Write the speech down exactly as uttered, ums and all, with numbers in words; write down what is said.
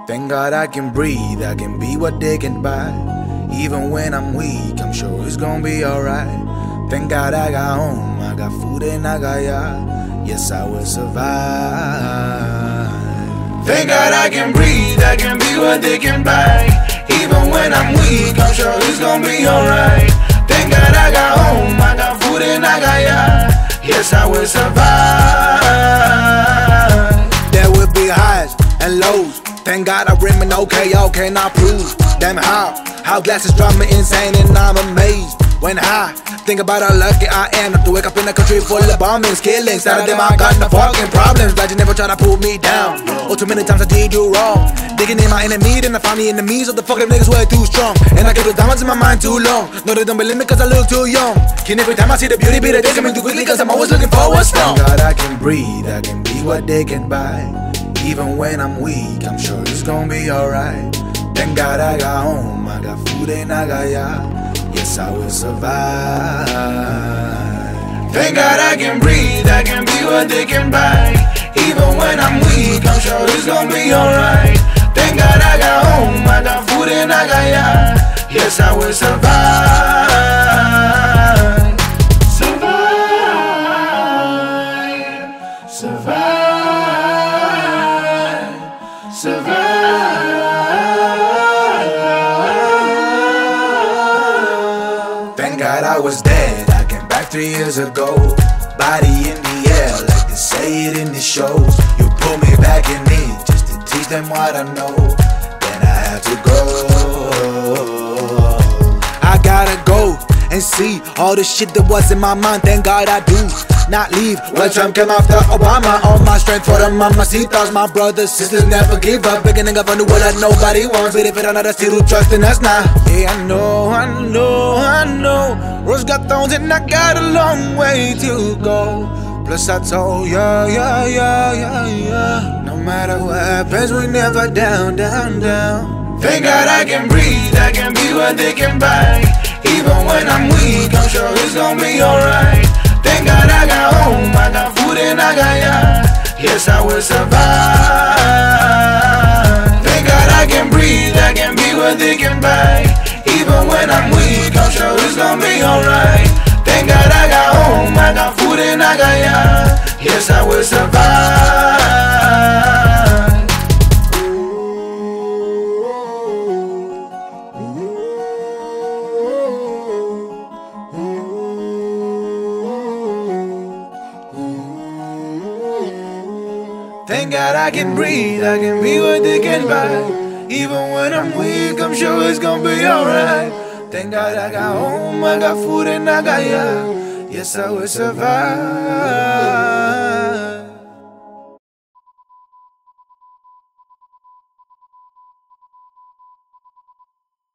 Thank God I can breathe, I can be what they can buy. Even when I'm weak, I'm sure it's gonna be alright. Thank God I got home, I got food and I got yard. Yes, I will survive. Thank God I can breathe, I can be what they can buy. Even when I'm weak, I'm sure it's gonna be alright. Thank God I got home, I got food and I got yard. Yes, I will survive. There will be highs and lows. Thank God I remain okay, y'all cannot prove. Damn how, how glasses drive me insane and I'm amazed. When I think about how lucky I am not to wake up in a country full of bombings, killings. Out of them I got no fucking problems. Glad you never try to pull me down. Oh, too many times I did you wrong. Digging in my enemy, then I find me enemies. Of the fucking niggas way too strong. And I keep the diamonds in my mind too long. No, they don't believe me cause I look too young. Can every time I see the beauty be the day coming too quickly cause I'm always looking for what's wrong. Thank God I can breathe, I can be what they can buy. Even when I'm weak, I'm sure it's gonna be alright. Thank God I got home, I got food and I got yard. Yes, I will survive. Thank God I can breathe, I can be what they can buy. Even when I'm weak, I'm sure it's gonna be alright. Thank God I got home, I got food and I got yard. Yes, I will survive. Survive. Survive. Survive. Thank God I was dead, I came back three years ago. Body in the air, like they say it in the shows. You pull me back in it, just to teach them what I know. Then I had to go. I gotta go and see all the shit that was in my mind. Thank God I do not leave. When Trump came after Obama, all my strength for the mamacitas. My brothers, sisters never give up. Beginning up on the world that nobody wants. But if it another still trust in us now. Yeah, I know, I know, I know. Rose got thorns and I got a long way to go. Plus I told ya, yeah, yeah, yeah, yeah. No matter what happens, we never down, down, down. Thank God I can breathe, I can be what they can buy. Even when I'm weak, I'm sure it's gonna be alright. Thank God I got home, I got food and I got yard. Yes, I will survive. Thank God I can breathe, I can be what they can buy. Even when I'm weak, I'm sure it's gonna be alright. Thank God I got home, I got food and I got yard. Yes, I will survive. Thank God I can breathe, I can be what they can buy. Even when I'm weak, I'm sure it's gonna be alright. Thank God I got home, I got food and I got yard. Yes, I will survive.